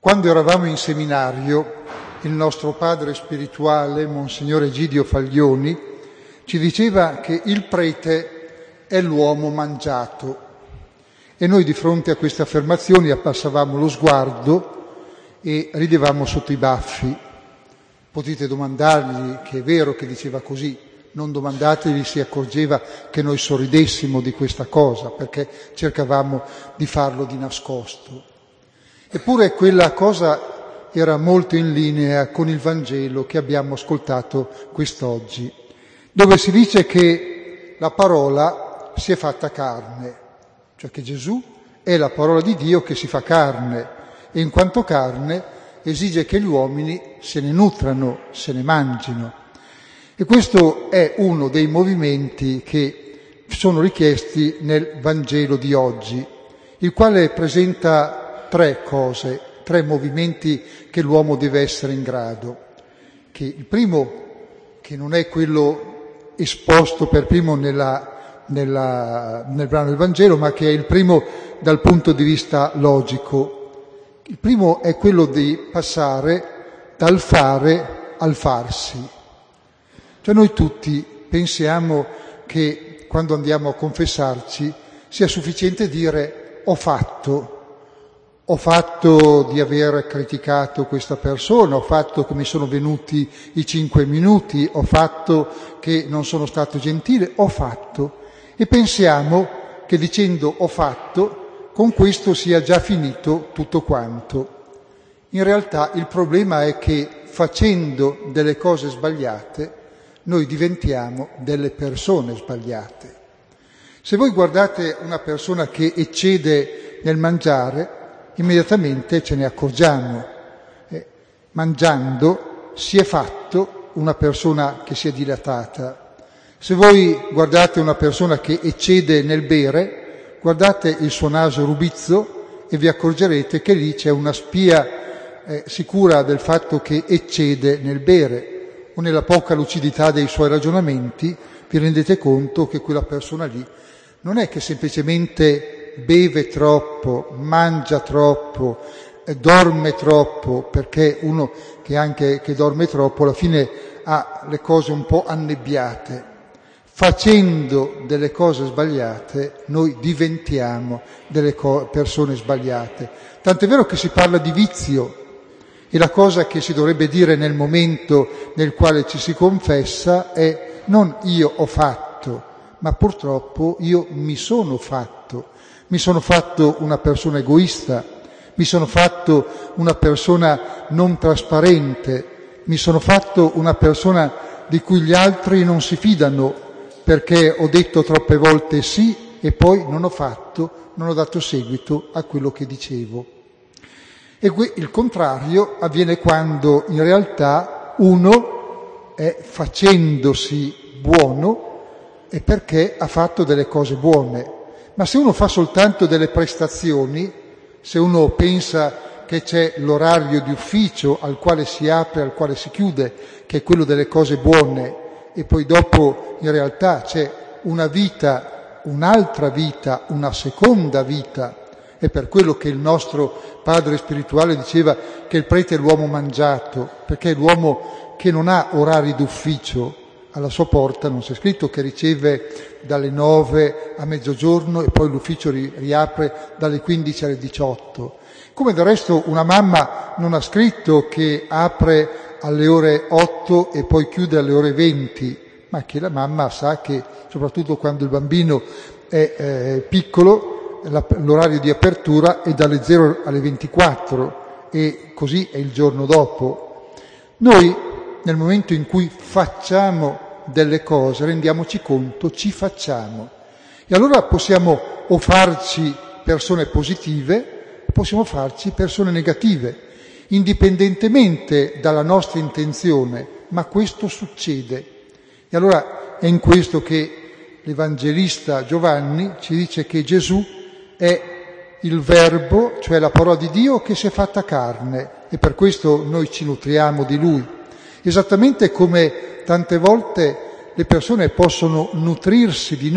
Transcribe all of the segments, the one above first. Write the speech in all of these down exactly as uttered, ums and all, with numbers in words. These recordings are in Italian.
Quando eravamo in seminario, il nostro padre spirituale, Monsignor Egidio Faglioni, ci diceva che il prete è l'uomo mangiato. E noi di fronte a queste affermazioni abbassavamo lo sguardo e ridevamo sotto i baffi. Potete domandargli che è vero che diceva così, non domandatevi si accorgeva che noi sorridessimo di questa cosa, perché cercavamo di farlo di nascosto. Eppure quella cosa era molto in linea con il Vangelo che abbiamo ascoltato quest'oggi, dove si dice che la parola si è fatta carne, cioè che Gesù è la parola di Dio che si fa carne e in quanto carne esige che gli uomini se ne nutrano, se ne mangino. E questo è uno dei movimenti che sono richiesti nel Vangelo di oggi, il quale presenta tre cose, tre movimenti che l'uomo deve essere in grado. Che il primo, che non è quello esposto per primo nella, nella, nel brano del Vangelo, ma che è il primo dal punto di vista logico. Il primo è quello di passare dal fare al farsi. Cioè noi tutti pensiamo che quando andiamo a confessarci sia sufficiente dire ho fatto, ho fatto di aver criticato questa persona, ho fatto che mi sono venuti i cinque minuti, ho fatto che non sono stato gentile, ho fatto. E pensiamo che dicendo ho fatto, con questo sia già finito tutto quanto. In realtà il problema è che facendo delle cose sbagliate, noi diventiamo delle persone sbagliate. Se voi guardate una persona che eccede nel mangiare, immediatamente ce ne accorgiamo. Eh, mangiando si è fatto una persona che si è dilatata. Se voi guardate una persona che eccede nel bere, guardate il suo naso rubizzo e vi accorgerete che lì c'è una spia eh, sicura del fatto che eccede nel bere, o nella poca lucidità dei suoi ragionamenti vi rendete conto che quella persona lì non è che semplicemente beve troppo, mangia troppo, eh, dorme troppo, perché uno che anche che dorme troppo alla fine ha le cose un po' annebbiate. Facendo delle cose sbagliate noi diventiamo delle co- persone sbagliate. Tant'è vero che si parla di vizio e la cosa che si dovrebbe dire nel momento nel quale ci si confessa è non io ho fatto, ma purtroppo io mi sono fatto. Mi sono fatto una persona egoista, mi sono fatto una persona non trasparente, mi sono fatto una persona di cui gli altri non si fidano perché ho detto troppe volte sì e poi non ho fatto, non ho dato seguito a quello che dicevo. E il contrario avviene quando in realtà uno è facendosi buono e perché ha fatto delle cose buone. Ma se uno fa soltanto delle prestazioni, se uno pensa che c'è l'orario di ufficio al quale si apre, al quale si chiude, che è quello delle cose buone, e poi dopo in realtà c'è una vita, un'altra vita, una seconda vita, è per quello che il nostro padre spirituale diceva che il prete è l'uomo mangiato, perché è l'uomo che non ha orari d'ufficio. Alla sua porta non c'è scritto che riceve dalle nove a mezzogiorno e poi l'ufficio ri- riapre dalle quindici alle diciotto. Come del resto una mamma non ha scritto che apre alle ore otto e poi chiude alle ore venti, ma che la mamma sa che, soprattutto quando il bambino è eh, piccolo, la, l'orario di apertura è dalle zero alle ventiquattro e così è il giorno dopo. Noi nel momento in cui facciamo delle cose, rendiamoci conto, ci facciamo. E allora possiamo o farci persone positive, possiamo farci persone negative, indipendentemente dalla nostra intenzione, ma questo succede. E allora è in questo che l'Evangelista Giovanni ci dice che Gesù è il Verbo, cioè la parola di Dio che si è fatta carne, e per questo noi ci nutriamo di Lui. Esattamente come tante volte le persone possono nutrirsi di noi,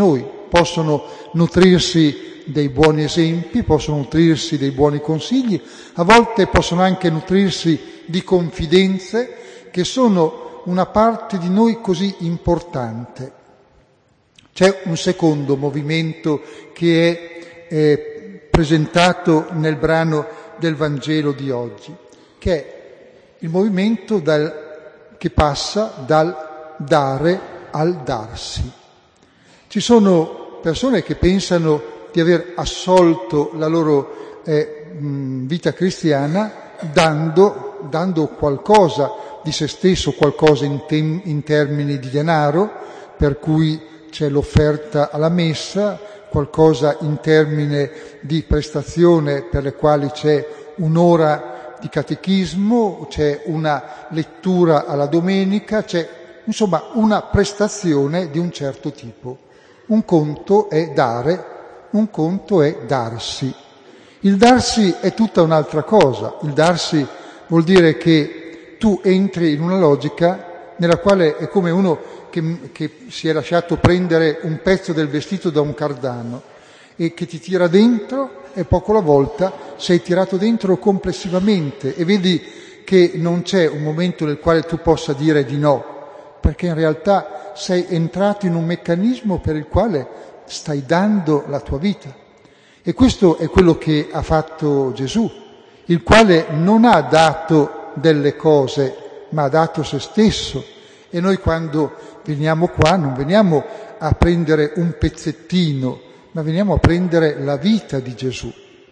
possono nutrirsi dei buoni esempi, possono nutrirsi dei buoni consigli, a volte possono anche nutrirsi di confidenze che sono una parte di noi così importante. C'è un secondo movimento che è eh, presentato nel brano del Vangelo di oggi, che è il movimento dal, che passa dal dare al darsi. Ci sono persone che pensano di aver assolto la loro eh, vita cristiana dando, dando qualcosa di se stesso, qualcosa in, tem- in termini di denaro, per cui c'è l'offerta alla messa, qualcosa in termini di prestazione per le quali c'è un'ora di catechismo, c'è una lettura alla domenica, c'è insomma una prestazione di un certo tipo. Un conto è dare, un conto è darsi. Il darsi è tutta un'altra cosa. Il darsi vuol dire che tu entri in una logica nella quale è come uno che, che si è lasciato prendere un pezzo del vestito da un cardano e che ti tira dentro, e poco alla volta sei tirato dentro complessivamente e vedi che non c'è un momento nel quale tu possa dire di no, perché in realtà sei entrato in un meccanismo per il quale stai dando la tua vita. E questo è quello che ha fatto Gesù, il quale non ha dato delle cose, ma ha dato se stesso. E noi quando veniamo qua non veniamo a prendere un pezzettino, ma veniamo a prendere la vita di Gesù.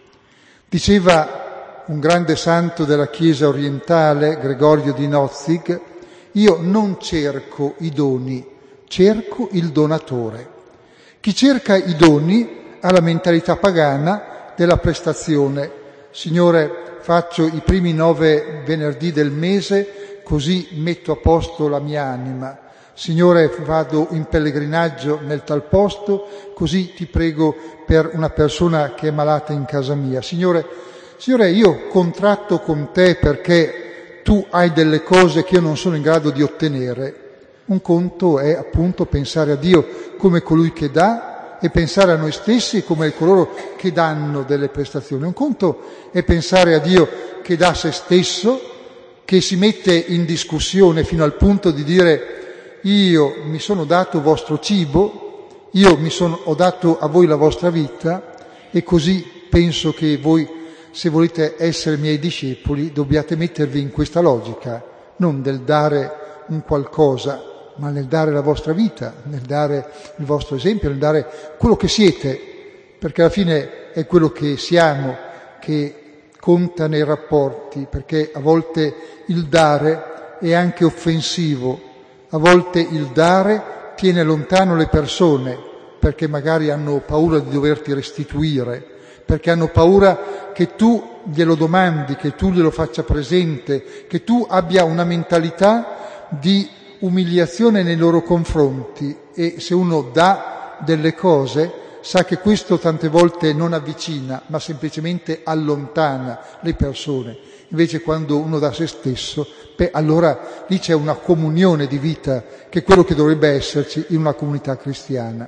Diceva un grande santo della Chiesa orientale, Gregorio di Nozig: io non cerco i doni, cerco il donatore. Chi cerca i doni ha la mentalità pagana della prestazione. Signore, faccio i primi nove venerdì del mese, così metto a posto la mia anima. Signore, vado in pellegrinaggio nel tal posto, così ti prego per una persona che è malata in casa mia. Signore, Signore, io contratto con te perché tu hai delle cose che io non sono in grado di ottenere. Un conto è appunto pensare a Dio come colui che dà e pensare a noi stessi come coloro che danno delle prestazioni. Un conto è pensare a Dio che dà se stesso, che si mette in discussione fino al punto di dire: io mi sono dato vostro cibo, io mi sono, ho dato a voi la vostra vita, e così penso che voi, se volete essere miei discepoli, dobbiate mettervi in questa logica, non del dare un qualcosa, ma nel dare la vostra vita, nel dare il vostro esempio, nel dare quello che siete, perché alla fine è quello che siamo che conta nei rapporti, perché a volte il dare è anche offensivo, a volte il dare tiene lontano le persone, perché magari hanno paura di doverti restituire, perché hanno paura che tu glielo domandi, che tu glielo faccia presente, che tu abbia una mentalità di umiliazione nei loro confronti. E se uno dà delle cose sa che questo tante volte non avvicina, ma semplicemente allontana le persone. Invece quando uno dà se stesso, beh, allora lì c'è una comunione di vita, che è quello che dovrebbe esserci in una comunità cristiana.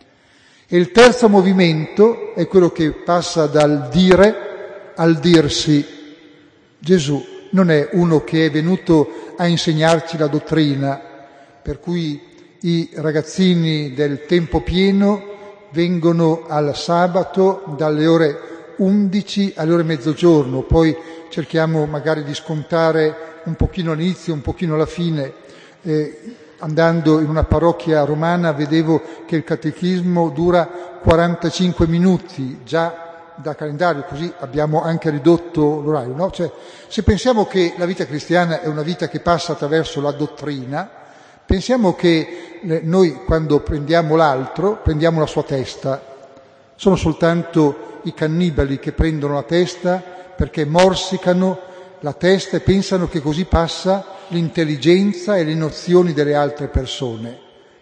E il terzo movimento è quello che passa dal dire al dirsi. Gesù non è uno che è venuto a insegnarci la dottrina, per cui i ragazzini del tempo pieno vengono al sabato dalle ore undici alle ore mezzogiorno, poi cerchiamo magari di scontare un pochino all'inizio, un pochino alla fine. Eh, andando in una parrocchia romana vedevo che il catechismo dura quarantacinque minuti, già da calendario, così abbiamo anche ridotto l'orario, no? Cioè, se pensiamo che la vita cristiana è una vita che passa attraverso la dottrina, pensiamo che noi quando prendiamo l'altro, prendiamo la sua testa. Sono soltanto i cannibali che prendono la testa perché morsicano la testa e pensano che così passa l'intelligenza e le nozioni delle altre persone.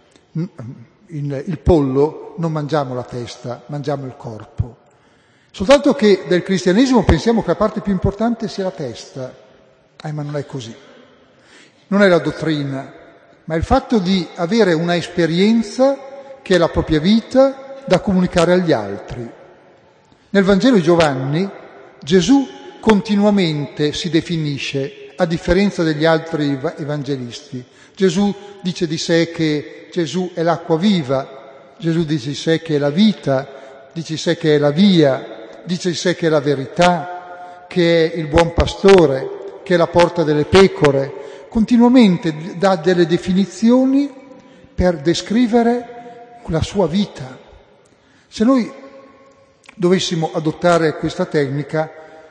Il pollo non mangiamo la testa, mangiamo il corpo. Soltanto che del cristianesimo pensiamo che la parte più importante sia la testa. Eh, ma non è così. Non è la dottrina, ma il fatto di avere una esperienza che è la propria vita, da comunicare agli altri. Nel Vangelo di Giovanni Gesù continuamente si definisce, a differenza degli altri evangelisti. Gesù dice di sé che Gesù è l'acqua viva, Gesù dice di sé che è la vita, dice di sé che è la via, dice di sé che è la verità, che è il buon pastore, che è la porta delle pecore. Continuamente dà delle definizioni per descrivere la sua vita. Se noi dovessimo adottare questa tecnica,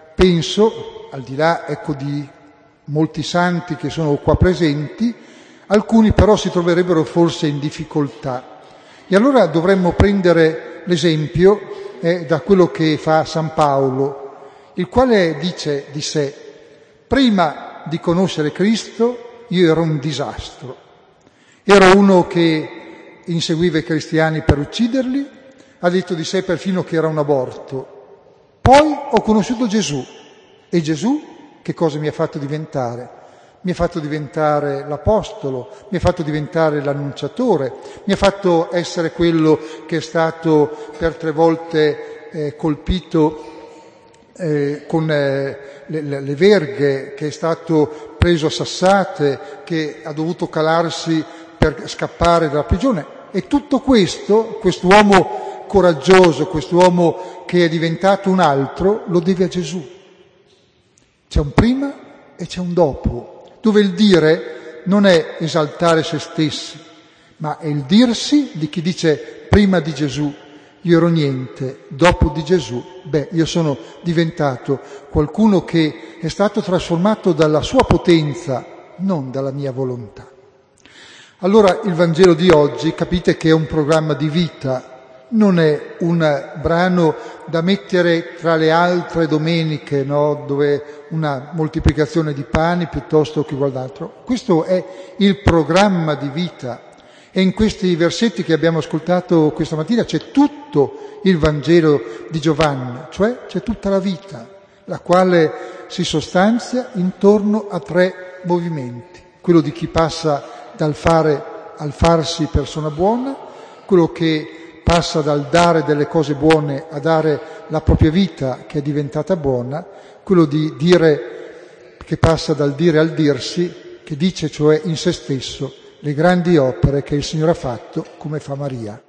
penso, al di là ecco di molti santi che sono qua presenti, alcuni però si troverebbero forse in difficoltà. E allora dovremmo prendere l'esempio eh, da quello che fa San Paolo, il quale dice di sé: prima di conoscere Cristo io ero un disastro, ero uno che inseguiva i cristiani per ucciderli, ha detto di sé perfino che era un aborto. Poi ho conosciuto Gesù, e Gesù che cosa mi ha fatto diventare? Mi ha fatto diventare l'apostolo, mi ha fatto diventare l'annunciatore, mi ha fatto essere quello che è stato per tre volte eh, colpito eh, con eh, le, le verghe, che è stato preso a sassate, che ha dovuto calarsi per scappare dalla prigione. E tutto questo, quest'uomo coraggioso, quest'uomo che è diventato un altro, lo deve a Gesù. C'è un prima e c'è un dopo, dove il dire non è esaltare se stessi, ma è il dirsi di chi dice: prima di Gesù io ero niente, dopo di Gesù, beh, io sono diventato qualcuno che è stato trasformato dalla sua potenza, non dalla mia volontà. Allora il Vangelo di oggi, capite che è un programma di vita, non è un brano da mettere tra le altre domeniche, no? Dove una moltiplicazione di pani piuttosto che qualcos'altro. Questo è il programma di vita, e in questi versetti che abbiamo ascoltato questa mattina c'è tutto il Vangelo di Giovanni, cioè c'è tutta la vita, la quale si sostanzia intorno a tre movimenti: quello di chi passa dal fare al farsi persona buona, quello che passa dal dare delle cose buone a dare la propria vita che è diventata buona, quello di dire che passa dal dire al dirsi, che dice cioè in se stesso le grandi opere che il Signore ha fatto, come fa Maria.